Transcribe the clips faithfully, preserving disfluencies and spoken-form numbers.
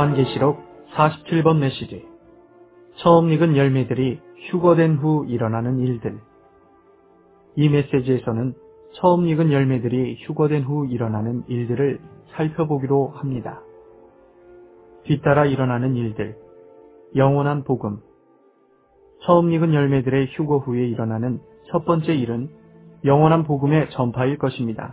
요한계시록 사십칠 번 메시지. 처음 익은 열매들이 휴거된 후 일어나는 일들. 이 메시지에서는 처음 익은 열매들이 휴거된 후 일어나는 일들을 살펴보기로 합니다. 뒤따라 일어나는 일들. 영원한 복음. 처음 익은 열매들의 휴거 후에 일어나는 첫 번째 일은 영원한 복음의 전파일 것입니다.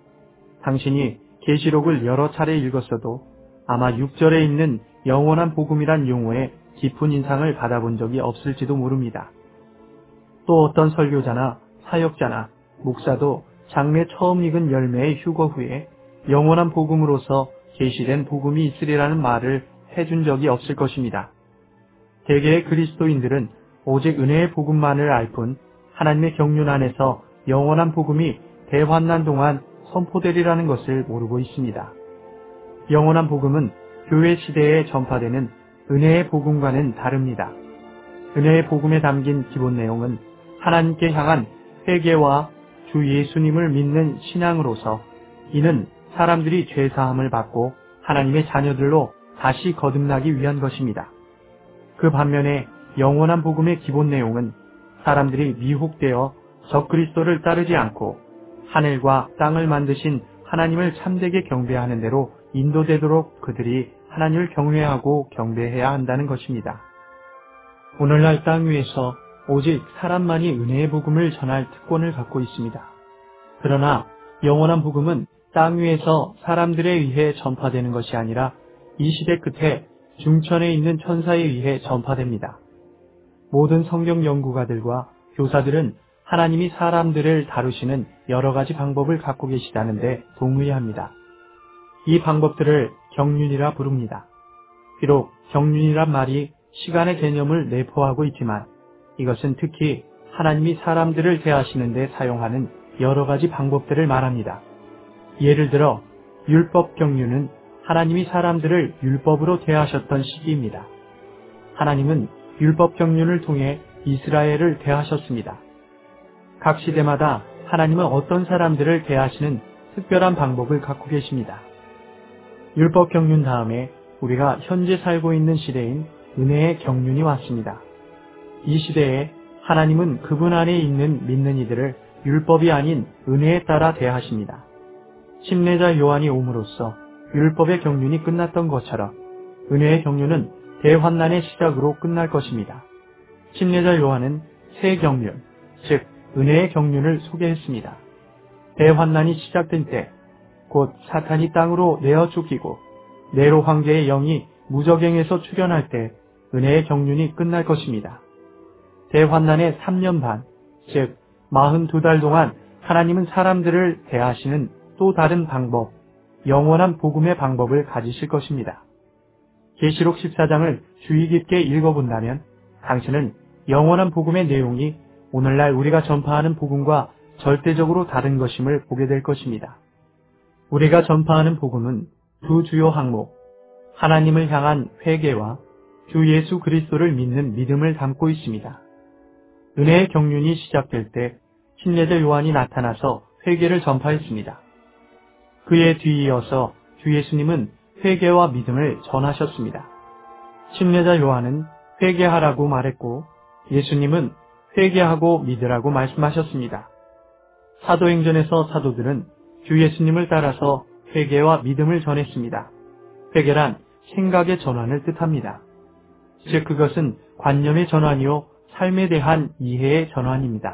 당신이 계시록을 여러 차례 읽었어도 아마 육 절에 있는 영원한 복음이란 용어에 깊은 인상을 받아본 적이 없을지도 모릅니다. 또 어떤 설교자나 사역자나 목사도 장래 처음 익은 열매의 휴거 후에 영원한 복음으로서 계시된 복음이 있으리라는 말을 해준 적이 없을 것입니다. 대개의 그리스도인들은 오직 은혜의 복음만을 알 뿐 하나님의 경륜 안에서 영원한 복음이 대환난 동안 선포되리라는 것을 모르고 있습니다. 영원한 복음은 교회 시대에 전파되는 은혜의 복음과는 다릅니다. 은혜의 복음에 담긴 기본 내용은 하나님께 향한 회개와 주 예수님을 믿는 신앙으로서 이는 사람들이 죄사함을 받고 하나님의 자녀들로 다시 거듭나기 위한 것입니다. 그 반면에 영원한 복음의 기본 내용은 사람들이 미혹되어 적그리스도를 따르지 않고 하늘과 땅을 만드신 하나님을 참되게 경배하는 대로 인도되도록 그들이 하나님을 경외하고 경배해야 한다는 것입니다. 오늘날 땅 위에서 오직 사람만이 은혜의 복음을 전할 특권을 갖고 있습니다. 그러나 영원한 복음은 땅 위에서 사람들에 의해 전파되는 것이 아니라 이 시대 끝에 중천에 있는 천사에 의해 전파됩니다. 모든 성경 연구가들과 교사들은 하나님이 사람들을 다루시는 여러 가지 방법을 갖고 계시다는데 동의합니다. 이 방법들을 경륜이라 부릅니다. 비록 경륜이란 말이 시간의 개념을 내포하고 있지만 이것은 특히 하나님이 사람들을 대하시는 데 사용하는 여러 가지 방법들을 말합니다. 예를 들어 율법 경륜은 하나님이 사람들을 율법으로 대하셨던 시기입니다. 하나님은 율법 경륜을 통해 이스라엘을 대하셨습니다. 각 시대마다 하나님은 어떤 사람들을 대하시는 특별한 방법을 갖고 계십니다. 율법 경륜 다음에 우리가 현재 살고 있는 시대인 은혜의 경륜이 왔습니다. 이 시대에 하나님은 그분 안에 있는 믿는 이들을 율법이 아닌 은혜에 따라 대하십니다. 침례자 요한이 옴으로써 율법의 경륜이 끝났던 것처럼 은혜의 경륜은 대환난의 시작으로 끝날 것입니다. 침례자 요한은 새 경륜, 즉 은혜의 경륜을 소개했습니다. 대환난이 시작된 때, 곧 사탄이 땅으로 내어 쫓기고 네로 황제의 영이 무적행에서 출현할 때 은혜의 경륜이 끝날 것입니다. 대환난의 삼 년 반, 즉 사십이 달 동안 하나님은 사람들을 대하시는 또 다른 방법, 영원한 복음의 방법을 가지실 것입니다. 계시록 십사 장을 주의 깊게 읽어본다면 당신은 영원한 복음의 내용이 오늘날 우리가 전파하는 복음과 절대적으로 다른 것임을 보게 될 것입니다. 우리가 전파하는 복음은 두 주요 항목, 하나님을 향한 회개와 주 예수 그리스도를 믿는 믿음을 담고 있습니다. 은혜의 경륜이 시작될 때 침례자 요한이 나타나서 회개를 전파했습니다. 그에 뒤이어서 주 예수님은 회개와 믿음을 전하셨습니다. 침례자 요한은 회개하라고 말했고 예수님은 회개하고 믿으라고 말씀하셨습니다. 사도행전에서 사도들은 주 예수님을 따라서 회개와 믿음을 전했습니다. 회개란 생각의 전환을 뜻합니다. 즉 그것은 관념의 전환이요 삶에 대한 이해의 전환입니다.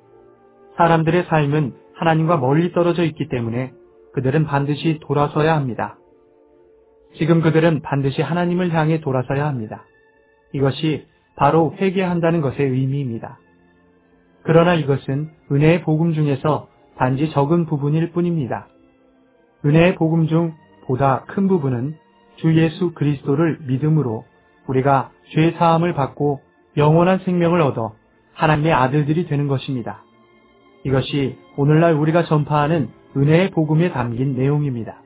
사람들의 삶은 하나님과 멀리 떨어져 있기 때문에 그들은 반드시 돌아서야 합니다. 지금 그들은 반드시 하나님을 향해 돌아서야 합니다. 이것이 바로 회개한다는 것의 의미입니다. 그러나 이것은 은혜의 복음 중에서 단지 적은 부분일 뿐입니다. 은혜의 복음 중 보다 큰 부분은 주 예수 그리스도를 믿음으로 우리가 죄 사함을 받고 영원한 생명을 얻어 하나님의 아들들이 되는 것입니다. 이것이 오늘날 우리가 전파하는 은혜의 복음에 담긴 내용입니다.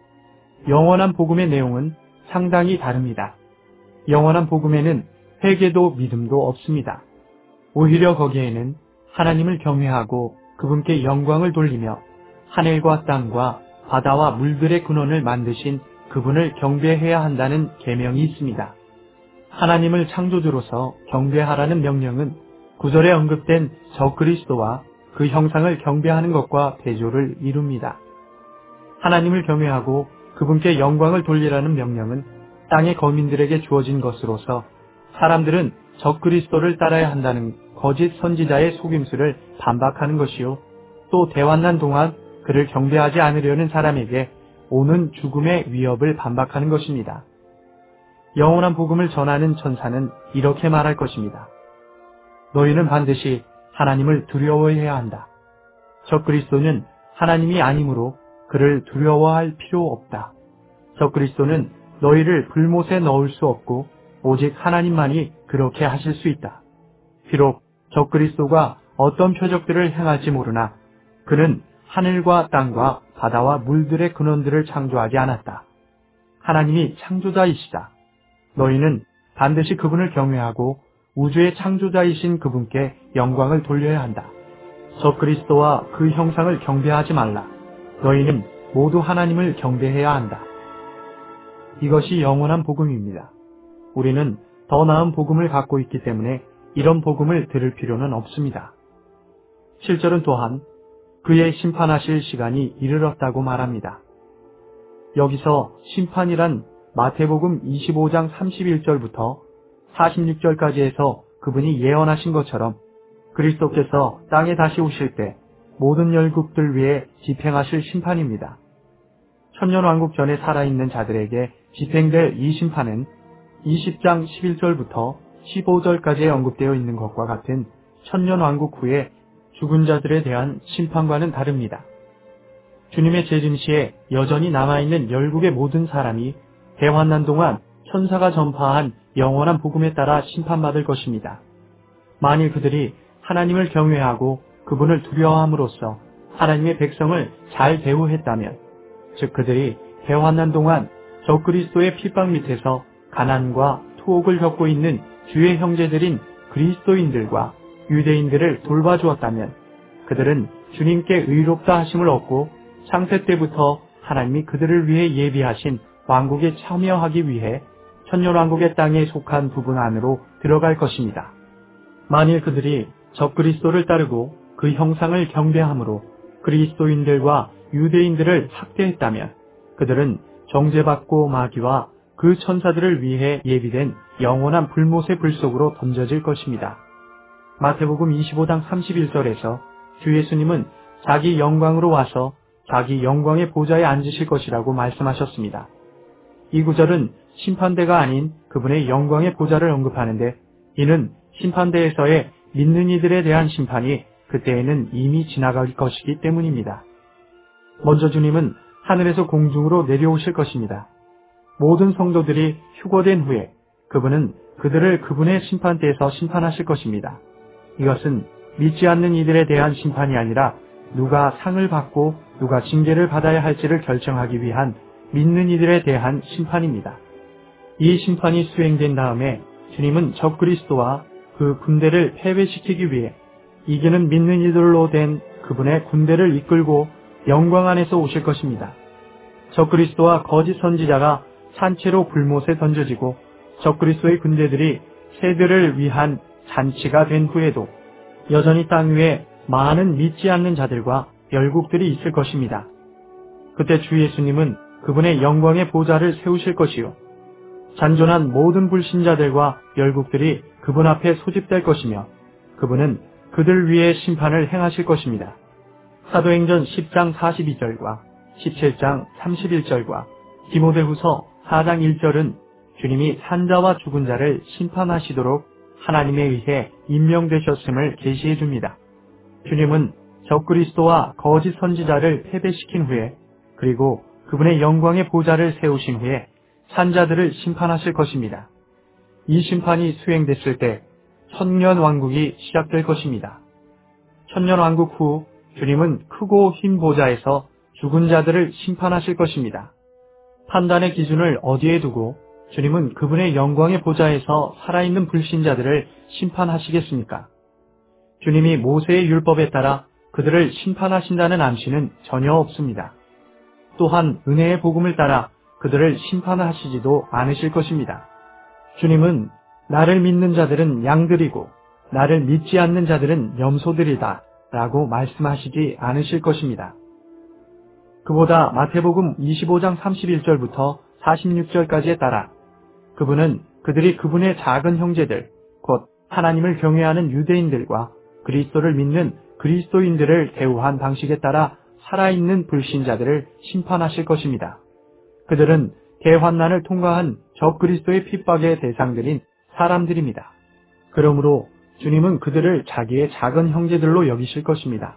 영원한 복음의 내용은 상당히 다릅니다. 영원한 복음에는 회개도 믿음도 없습니다. 오히려 거기에는 하나님을 경외하고 그분께 영광을 돌리며 하늘과 땅과 바다와 물들의 근원을 만드신 그분을 경배해야 한다는 계명이 있습니다. 하나님을 창조주로서 경배하라는 명령은 구절에 언급된 적그리스도와 그 형상을 경배하는 것과 대조를 이룹니다. 하나님을 경외하고 그분께 영광을 돌리라는 명령은 땅의 거민들에게 주어진 것으로서 사람들은 적그리스도를 따라야 한다는 거짓 선지자의 속임수를 반박하는 것이요, 또 대환난 동안 그를 경배하지 않으려는 사람에게 오는 죽음의 위협을 반박하는 것입니다. 영원한 복음을 전하는 천사는 이렇게 말할 것입니다. 너희는 반드시 하나님을 두려워해야 한다. 적그리스도는 하나님이 아니므로 그를 두려워할 필요 없다. 적그리스도는 너희를 불못에 넣을 수 없고 오직 하나님만이 그렇게 하실 수 있다. 비록 적그리스도가 어떤 표적들을 행할지 모르나 그는 하늘과 땅과 바다와 물들의 근원들을 창조하지 않았다. 하나님이 창조자이시다. 너희는 반드시 그분을 경외하고 우주의 창조자이신 그분께 영광을 돌려야 한다. 적그리스도와 그 형상을 경배하지 말라. 너희는 모두 하나님을 경배해야 한다. 이것이 영원한 복음입니다. 우리는 더 나은 복음을 갖고 있기 때문에 이런 복음을 들을 필요는 없습니다. 칠 절은 또한 그의 심판하실 시간이 이르렀다고 말합니다. 여기서 심판이란 마태복음 이십오 장 삼십일 절부터 사십육 절까지 해서 그분이 예언하신 것처럼 그리스도께서 땅에 다시 오실 때 모든 열국들 위해 집행하실 심판입니다. 천년왕국 전에 살아있는 자들에게 집행될 이 심판은 이십 장 십일 절부터 십오 절까지에 언급되어 있는 것과 같은 천년왕국 후에 죽은 자들에 대한 심판과는 다릅니다. 주님의 재림 시에 여전히 남아있는 열국의 모든 사람이 대환난 동안 천사가 전파한 영원한 복음에 따라 심판받을 것입니다. 만일 그들이 하나님을 경외하고 그분을 두려워함으로써 하나님의 백성을 잘 대우했다면, 즉 그들이 대환난 동안 적그리스도의 핍박 밑에서 가난과 투옥을 겪고 있는 주의 형제들인 그리스도인들과 유대인들을 돌봐주었다면 그들은 주님께 의롭다 하심을 얻고 창세 때부터 하나님이 그들을 위해 예비하신 왕국에 참여하기 위해 천년왕국의 땅에 속한 부분 안으로 들어갈 것입니다. 만일 그들이 적그리스도를 따르고 그 형상을 경배함으로 그리스도인들과 유대인들을 학대했다면 그들은 정죄받고 마귀와 그 천사들을 위해 예비된 영원한 불못의 불 속으로 던져질 것입니다. 마태복음 이십오 장 삼십일 절에서 주 예수님은 자기 영광으로 와서 자기 영광의 보좌에 앉으실 것이라고 말씀하셨습니다. 이 구절은 심판대가 아닌 그분의 영광의 보좌를 언급하는데, 이는 심판대에서의 믿는 이들에 대한 심판이 그때에는 이미 지나갈 것이기 때문입니다. 먼저 주님은 하늘에서 공중으로 내려오실 것입니다. 모든 성도들이 휴거된 후에 그분은 그들을 그분의 심판대에서 심판하실 것입니다. 이것은 믿지 않는 이들에 대한 심판이 아니라 누가 상을 받고 누가 징계를 받아야 할지를 결정하기 위한 믿는 이들에 대한 심판입니다. 이 심판이 수행된 다음에 주님은 적그리스도와 그 군대를 패배시키기 위해 이기는 믿는 이들로 된 그분의 군대를 이끌고 영광 안에서 오실 것입니다. 적그리스도와 거짓 선지자가 산채로 불못에 던져지고 적그리스도의 군대들이 새들을 위한 잔치가 된 후에도 여전히 땅 위에 많은 믿지 않는 자들과 열국들이 있을 것입니다. 그때 주 예수님은 그분의 영광의 보좌를 세우실 것이요, 잔존한 모든 불신자들과 열국들이 그분 앞에 소집될 것이며 그분은 그들 위해 심판을 행하실 것입니다. 사도행전 십 장 사십이 절과 십칠 장 삼십일 절과 디모데후서 사 장 일 절은 주님이 산자와 죽은 자를 심판하시도록 하나님에 의해 임명되셨음을 계시해 줍니다. 주님은 적그리스도와 거짓 선지자를 패배시킨 후에 그리고 그분의 영광의 보좌를 세우신 후에 산자들을 심판하실 것입니다. 이 심판이 수행됐을 때 천년왕국이 시작될 것입니다. 천년왕국 후 주님은 크고 흰 보좌에서 죽은 자들을 심판하실 것입니다. 판단의 기준을 어디에 두고 주님은 그분의 영광의 보좌에서 살아있는 불신자들을 심판하시겠습니까? 주님이 모세의 율법에 따라 그들을 심판하신다는 암시는 전혀 없습니다. 또한 은혜의 복음을 따라 그들을 심판하시지도 않으실 것입니다. 주님은 나를 믿는 자들은 양들이고 나를 믿지 않는 자들은 염소들이다 라고 말씀하시지 않으실 것입니다. 그보다 마태복음 이십오 장 삼십일 절부터 사십육 절까지에 따라 그분은 그들이 그분의 작은 형제들, 곧 하나님을 경외하는 유대인들과 그리스도를 믿는 그리스도인들을 대우한 방식에 따라 살아있는 불신자들을 심판하실 것입니다. 그들은 대환난을 통과한 적그리스도의 핍박의 대상들인 사람들입니다. 그러므로 주님은 그들을 자기의 작은 형제들로 여기실 것입니다.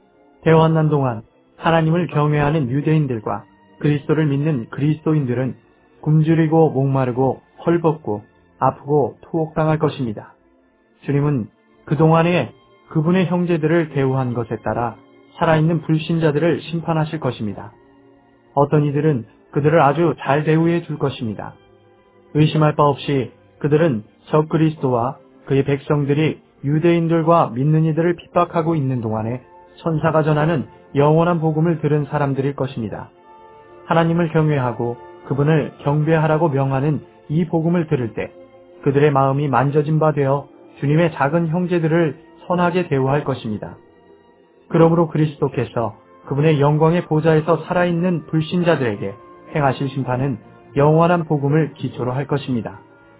대환난 동안 하나님을 경외하는 유대인들과 그리스도를 믿는 그리스도인들은 굶주리고 목마르고 헐벗고 아프고 투옥당할 것입니다. 주님은 그동안에 그분의 형제들을 대우한 것에 따라 살아있는 불신자들을 심판하실 것입니다. 어떤 이들은 그들을 아주 잘 대우해 줄 것입니다. 의심할 바 없이 그들은 적그리스도와 그의 백성들이 유대인들과 믿는 이들을 핍박하고 있는 동안에 천사가 전하는 영원한 복음을 들은 사람들일 것입니다. 하나님을 경외하고 그분을 경배하라고 명하는 이 복음을 들을 때 그들의 마음이 만져진 바 되어 주님의 작은 형제들을 선하게 대우할 것입니다. 그러므로 그리스도께서 그분의 영광의 보좌에서 살아있는 불신자들에게 행하실 심판은 영원한 복음을 기초로 할 것입니다.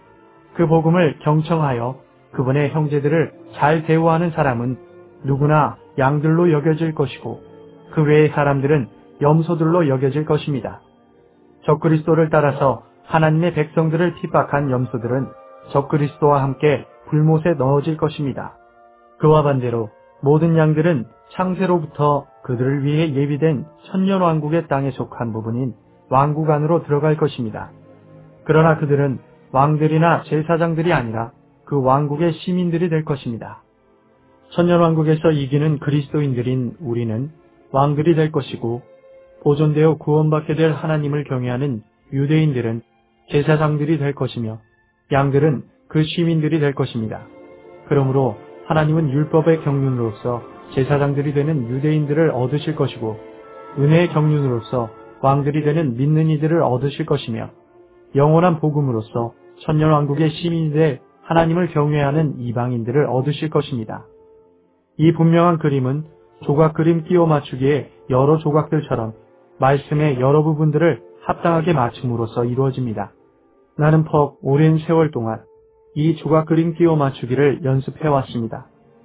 그 복음을 경청하여 그분의 형제들을 잘 대우하는 사람은 누구나 양들로 여겨질 것이고 그 외의 사람들은 염소들로 여겨질 것입니다. 적그리스도를 따라서 하나님의 백성들을 핍박한 염소들은 적그리스도와 함께 불못에 넣어질 것입니다. 그와 반대로 모든 양들은 창세로부터 그들을 위해 예비된 천년왕국의 땅에 속한 부분인 왕국 안으로 들어갈 것입니다. 그러나 그들은 왕들이나 제사장들이 아니라 그 왕국의 시민들이 될 것입니다. 천년왕국에서 이기는 그리스도인들인 우리는 왕들이 될 것이고 보존되어 구원받게 될 하나님을 경외하는 유대인들은 제사장들이 될 것이며 양들은 그 시민들이 될 것입니다. 그러므로 하나님은 율법의 경륜으로서 제사장들이 되는 유대인들을 얻으실 것이고 은혜의 경륜으로서 왕들이 되는 믿는 이들을 얻으실 것이며 영원한 복음으로서 천년왕국의 시민이 될 하나님을 경외하는 이방인들을 얻으실 것입니다. 이 분명한 그림은 조각 그림 끼워 맞추기의 여러 조각들처럼 말씀의 여러 부분들을 합당하게 맞춤으로써 이루어집니다. 나는 퍽 오랜 세월 동안 이 조각 그림 끼워 맞추기를 연습해 왔습니다.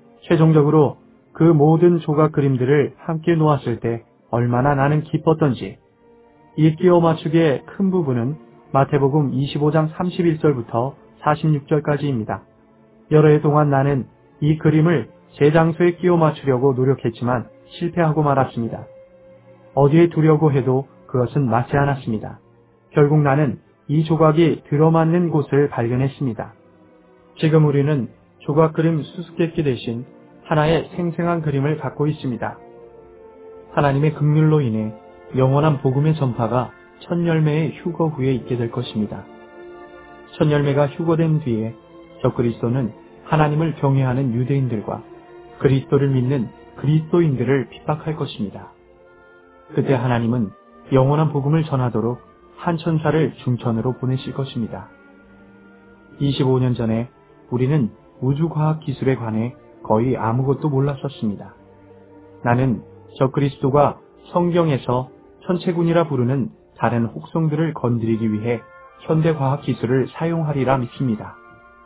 최종적으로 그 모든 조각 그림들을 함께 놓았을 때 얼마나 나는 기뻤던지. 이 끼워 맞추기의 큰 부분은 마태복음 이십오 장 삼십일 절부터 사십육 절까지입니다. 여러 해 동안 나는 이 그림을 제 장소에 끼워 맞추려고 노력했지만 실패하고 말았습니다. 어디에 두려고 해도 그것은 맞지 않았습니다. 결국 나는 이 조각이 들어맞는 곳을 발견했습니다. 지금 우리는 조각 그림 수수께끼 대신 하나의 생생한 그림을 갖고 있습니다. 하나님의 긍휼로 인해 영원한 복음의 전파가 첫 열매의 휴거 후에 있게 될 것입니다. 첫 열매가 휴거된 뒤에 적그리스도는 하나님을 경외하는 유대인들과 그리스도를 믿는 그리스도인들을 핍박할 것입니다. 그때 하나님은 영원한 복음을 전하도록 한 천사를 중천으로 보내실 것입니다. 이십오 년 전에 우리는 우주과학 기술에 관해 거의 아무것도 몰랐었습니다. 나는 적그리스도가 성경에서 천체군이라 부르는 다른 혹성들을 건드리기 위해 현대과학 기술을 사용하리라 믿습니다.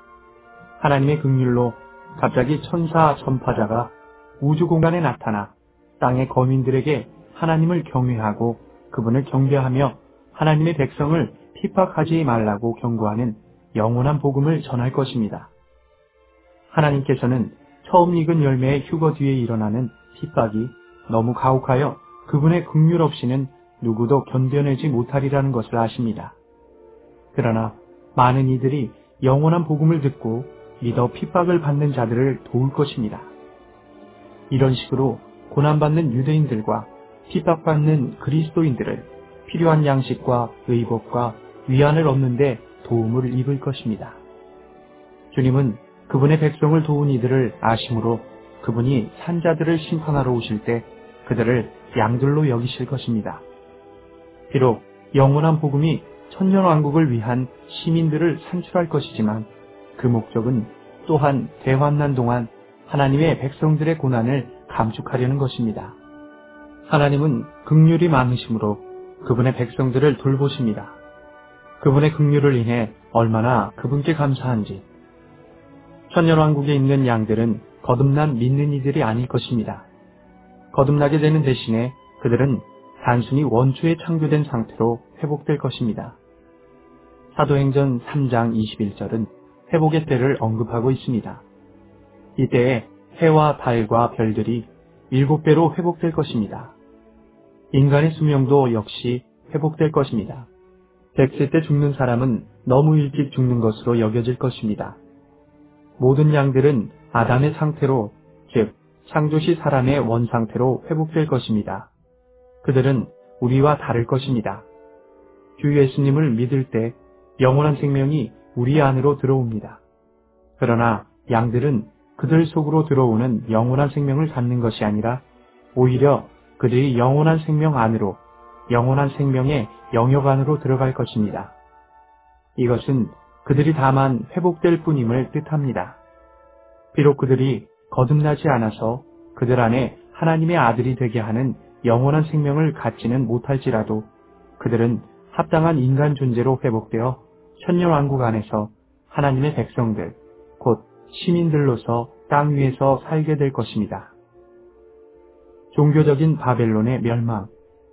하나님의 긍휼로 갑자기 천사 전파자가 우주 공간에 나타나 땅의 거민들에게 하나님을 경외하고 그분을 경배하며 하나님의 백성을 핍박하지 말라고 경고하는 영원한 복음을 전할 것입니다. 하나님께서는 처음 익은 열매의 휴거 뒤에 일어나는 핍박이 너무 가혹하여 그분의 긍휼 없이는 누구도 견뎌내지 못하리라는 것을 아십니다. 그러나 많은 이들이 영원한 복음을 듣고 믿어 핍박을 받는 자들을 도울 것입니다. 이런 식으로 고난받는 유대인들과 핍박받는 그리스도인들을 필요한 양식과 의복과 위안을 얻는 데 도움을 입을 것입니다. 주님은 그분의 백성을 도운 이들을 아심으로 그분이 산자들을 심판하러 오실 때 그들을 양들로 여기실 것입니다. 비록 영원한 복음이 천년왕국을 위한 시민들을 산출할 것이지만 그 목적은 또한 대환난 동안 하나님의 백성들의 고난을 감축하려는 것입니다. 하나님은 긍휼이 많으심으로 그분의 백성들을 돌보십니다. 그분의 긍휼을 인해 얼마나 그분께 감사한지. 천년왕국에 있는 양들은 거듭난 믿는 이들이 아닐 것입니다. 거듭나게 되는 대신에 그들은 단순히 원초에 창조된 상태로 회복될 것입니다. 사도행전 삼 장 이십일 절은 회복의 때를 언급하고 있습니다. 이때에 해와 달과 별들이 일곱 배로 회복될 것입니다. 인간의 수명도 역시 회복될 것입니다. 백 세 때 죽는 사람은 너무 일찍 죽는 것으로 여겨질 것입니다. 모든 양들은 아담의 상태로, 즉 창조시 사람의 원상태로 회복될 것입니다. 그들은 우리와 다를 것입니다. 주 예수님을 믿을 때 영원한 생명이 우리 안으로 들어옵니다. 그러나 양들은 그들 속으로 들어오는 영원한 생명을 갖는 것이 아니라 오히려 그들이 영원한 생명 안으로, 영원한 생명의 영역 안으로 들어갈 것입니다. 이것은 그들이 다만 회복될 뿐임을 뜻합니다. 비록 그들이 거듭나지 않아서 그들 안에 하나님의 아들이 되게 하는 영원한 생명을 갖지는 못할지라도 그들은 합당한 인간 존재로 회복되어 천년왕국 안에서 하나님의 백성들, 곧 시민들로서 땅 위에서 살게 될 것입니다. 종교적인 바벨론의 멸망.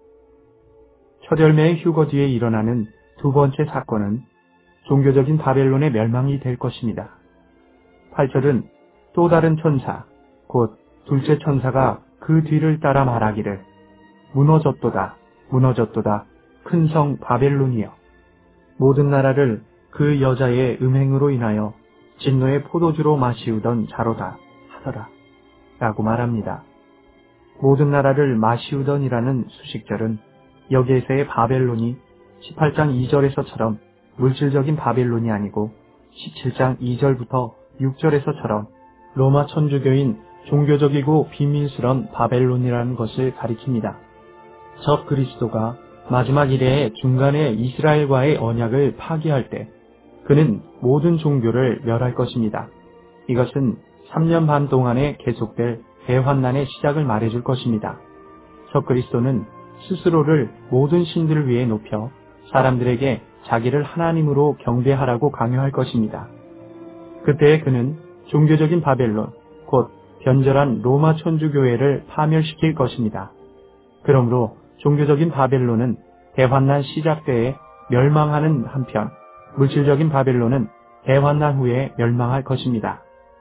첫 열매의 휴거 뒤에 일어나는 두 번째 사건은 종교적인 바벨론의 멸망이 될 것입니다. 팔 절은 또 다른 천사, 곧 둘째 천사가 그 뒤를 따라 말하기를 무너졌도다, 무너졌도다, 큰 성 바벨론이여. 모든 나라를 그 여자의 음행으로 인하여 진노의 포도주로 마시우던 자로다 하더라 라고 말합니다. 모든 나라를 마시우던이라는 수식절은 여기에서의 바벨론이 십팔 장 이 절에서처럼 물질적인 바벨론이 아니고 십칠 장 이 절부터 육 절에서처럼 로마 천주교인 종교적이고 비밀스런 바벨론이라는 것을 가리킵니다. 적 그리스도가 마지막 이래의 중간에 이스라엘과의 언약을 파기할 때 그는 모든 종교를 멸할 것입니다. 이것은 삼 년 반 동안에 계속될 대환난의 시작을 말해줄 것입니다. 적 그리스도는 스스로를 모든 신들을 위해 높여 사람들에게 자기를 하나님으로 경배하라고 강요할 것입니다. 그때 그는 종교적인 바벨론, 곧 변절한 로마 천주교회를 파멸시킬 것입니다. 그러므로 종교적인 바벨론은 대환난 시작 때에 멸망하는 한편 물질적인 바벨론은 대환난 후에 멸망할 것입니다.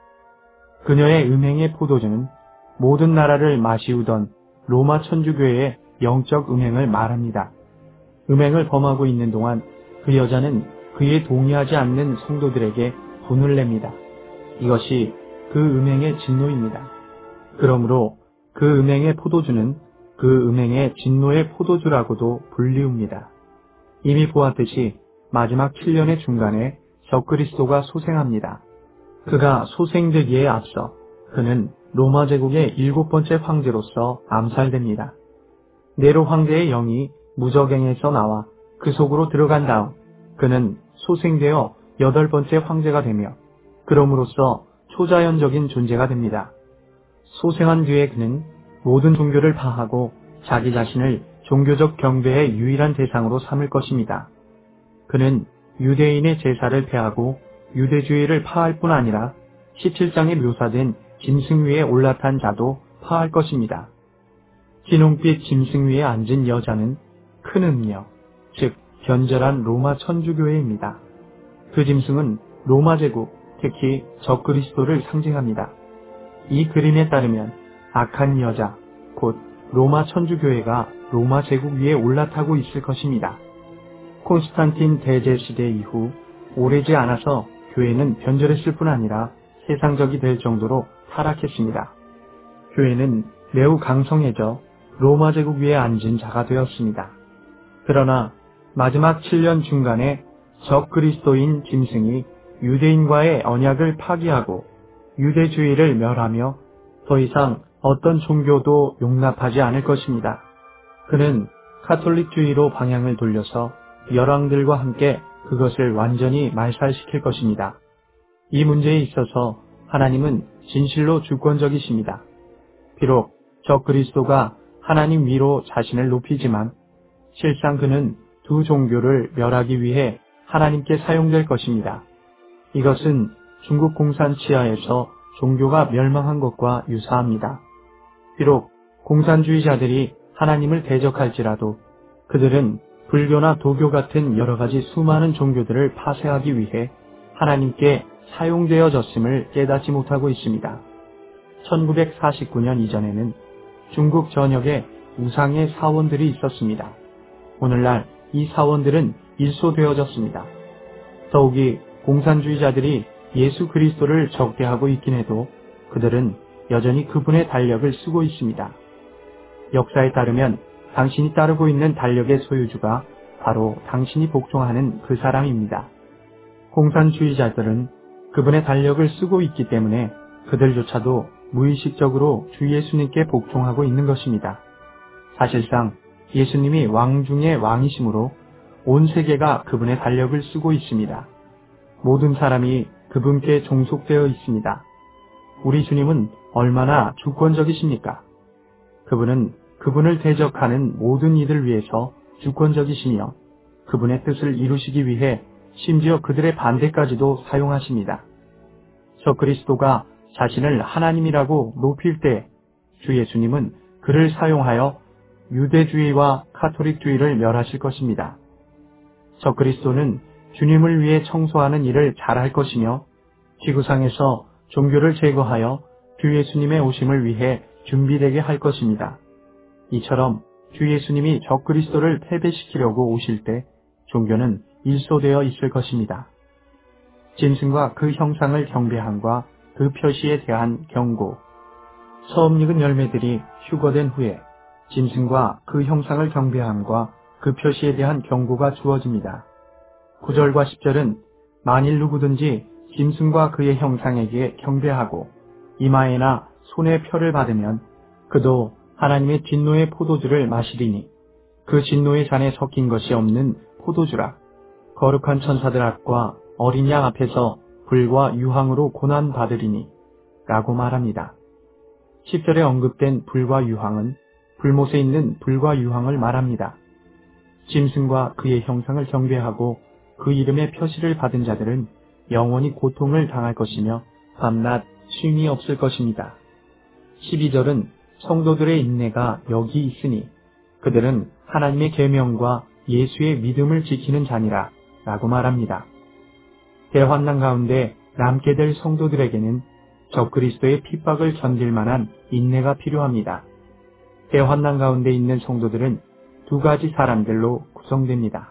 그녀의 음행의 포도주는 모든 나라를 마시우던 로마 천주교회의 영적 음행을 말합니다. 음행을 범하고 있는 동안 그 여자는 그에 동의하지 않는 성도들에게 분을 냅니다. 이것이 그 음행의 진노입니다. 그러므로 그 음행의 포도주는 그 음행의 진노의 포도주라고도 불리웁니다. 이미 보았듯이 마지막 칠 년의 중간에 적그리스도가 소생합니다. 그가 소생되기에 앞서 그는 로마 제국의 일곱 번째 황제로서 암살됩니다. 네로 황제의 영이 무적행에서 나와 그 속으로 들어간 다음 그는 소생되어 여덟 번째 황제가 되며 그럼으로써 초자연적인 존재가 됩니다. 소생한 뒤에 그는 모든 종교를 파하고 자기 자신을 종교적 경배의 유일한 대상으로 삼을 것입니다. 그는 유대인의 제사를 폐하고 유대주의를 파할 뿐 아니라 십칠 장에 묘사된 짐승 위에 올라탄 자도 파할 것입니다. 진홍빛 짐승 위에 앉은 여자는 큰 음녀, 즉 변절한 로마 천주교회입니다. 그 짐승은 로마 제국, 특히 적그리스도를 상징합니다. 이 그림에 따르면 악한 여자, 곧 로마 천주교회가 로마 제국 위에 올라타고 있을 것입니다. 콘스탄틴 대제 시대 이후 오래지 않아서 교회는 변절했을 뿐 아니라 세상적이 될 정도로 타락했습니다. 교회는 매우 강성해져 로마 제국 위에 앉은 자가 되었습니다. 그러나 마지막 칠 년 중간에 적그리스도인 짐승이 유대인과의 언약을 파기하고 유대주의를 멸하며 더 이상 어떤 종교도 용납하지 않을 것입니다. 그는 카톨릭주의로 방향을 돌려서 열왕들과 함께 그것을 완전히 말살시킬 것입니다. 이 문제에 있어서 하나님은 진실로 주권적이십니다. 비록 적그리스도가 하나님 위로 자신을 높이지만 실상 그는 두 종교를 멸하기 위해 하나님께 사용될 것입니다. 이것은 중국 공산 치하에서 종교가 멸망한 것과 유사합니다. 비록 공산주의자들이 하나님을 대적할지라도 그들은 불교나 도교 같은 여러 가지 수많은 종교들을 파쇄하기 위해 하나님께 사용되어졌음을 깨닫지 못하고 있습니다. 천구백사십구 년 이전에는 중국 전역에 우상의 사원들이 있었습니다. 오늘날 이 사원들은 일소되어졌습니다. 더욱이 공산주의자들이 예수 그리스도를 적대하고 있긴 해도 그들은 여전히 그분의 달력을 쓰고 있습니다. 역사에 따르면 당신이 따르고 있는 달력의 소유주가 바로 당신이 복종하는 그 사람입니다. 공산주의자들은 그분의 달력을 쓰고 있기 때문에 그들조차도 무의식적으로 주 예수님께 복종하고 있는 것입니다. 사실상 예수님이 왕 중의 왕이시므로 온 세계가 그분의 달력을 쓰고 있습니다. 모든 사람이 그분께 종속되어 있습니다. 우리 주님은 얼마나 주권적이십니까? 그분은 그분을 대적하는 모든 이들 위해서 주권적이시며 그분의 뜻을 이루시기 위해 심지어 그들의 반대까지도 사용하십니다. 적그리스도가 자신을 하나님이라고 높일 때 주 예수님은 그를 사용하여 유대주의와 카톨릭주의를 멸하실 것입니다. 적그리스도는 주님을 위해 청소하는 일을 잘할 것이며 지구상에서 종교를 제거하여 주 예수님의 오심을 위해 준비되게 할 것입니다. 이처럼 주 예수님이 적그리스도를 패배시키려고 오실 때 종교는 일소되어 있을 것입니다. 짐승과 그 형상을 경배함과 그 표시에 대한 경고. 처음 익은 열매들이 휴거된 후에 짐승과 그 형상을 경배함과 그 표시에 대한 경고가 주어집니다. 구 절과 십 절은 만일 누구든지 짐승과 그의 형상에게 경배하고 이마에나 손에 표를 받으면 그도 하나님의 진노의 포도주를 마시리니 그 진노의 잔에 섞인 것이 없는 포도주라. 거룩한 천사들 앞과 어린 양 앞에서 불과 유황으로 고난받으리니 라고 말합니다. 십 절에 언급된 불과 유황은 불못에 있는 불과 유황을 말합니다. 짐승과 그의 형상을 경배하고 그 이름의 표시를 받은 자들은 영원히 고통을 당할 것이며 밤낮 쉼이 없을 것입니다. 십이 절은 성도들의 인내가 여기 있으니 그들은 하나님의 계명과 예수의 믿음을 지키는 자니라 라고 말합니다. 대환난 가운데 남게 될 성도들에게는 적그리스도의 핍박을 견딜 만한 인내가 필요합니다. 대환난 가운데 있는 성도들은 두 가지 사람들로 구성됩니다.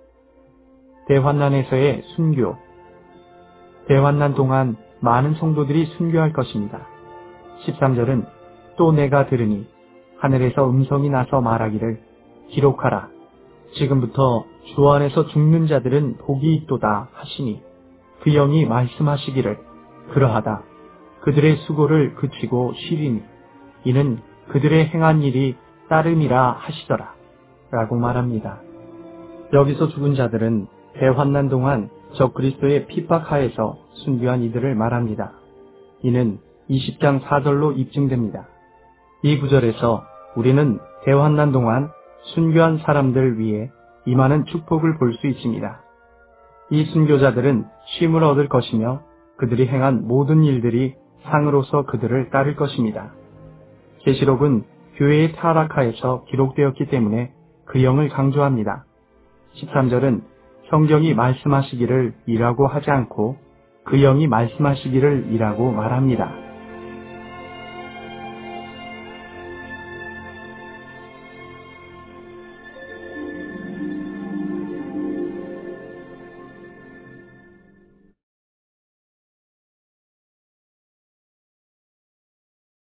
대환난에서의 순교. 대환난 동안 많은 성도들이 순교할 것입니다. 십삼 절은 또 내가 들으니 하늘에서 음성이 나서 말하기를 기록하라. 지금부터 주 안에서 죽는 자들은 복이 있도다 하시니 그 영이 말씀하시기를 그러하다. 그들의 수고를 그치고 쉬리니 이는 그들의 행한 일이 따름이라 하시더라 라고 말합니다. 여기서 죽은 자들은 대환난 동안 적그리스도의 핍박하에서 순교한 이들을 말합니다. 이는 이십 장 사 절로 입증됩니다. 이 구절에서 우리는 대환난 동안 순교한 사람들 위에 임하는 축복을 볼 수 있습니다. 이 순교자들은 쉼을 얻을 것이며 그들이 행한 모든 일들이 상으로서 그들을 따를 것입니다. 계시록은 교회의 타락하에서 기록되었기 때문에 그 영을 강조합니다. 십삼 절은 성경이 말씀하시기를 이라고 하지 않고 그 영이 말씀하시기를 이라고 말합니다.